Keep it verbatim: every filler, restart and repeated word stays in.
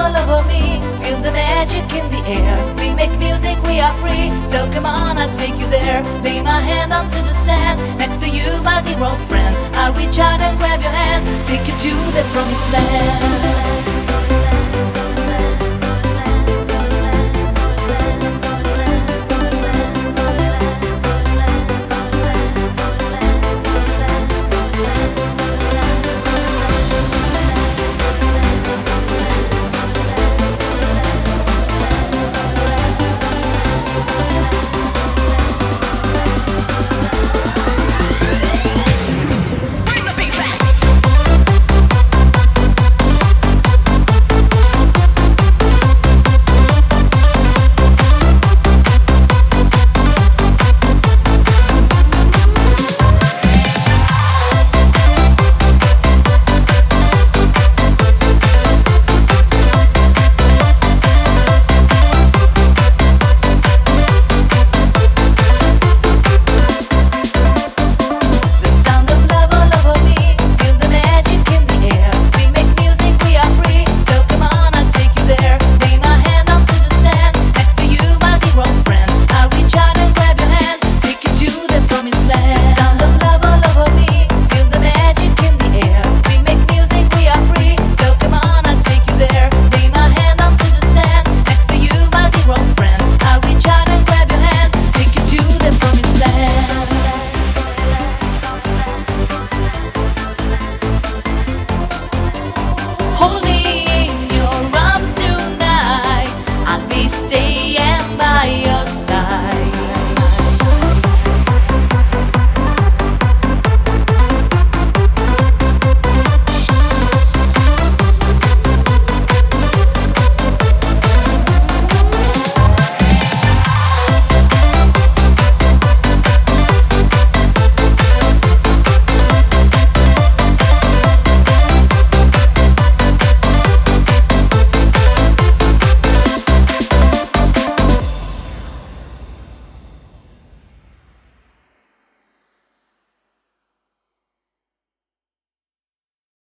all over me. Feel the magic in the air. We make music, we are free. So come on, I'll take you there. Lay my hand onto the sand, next to you, my dear old friend. I'll reach out and grab your hand, take you to the promised land.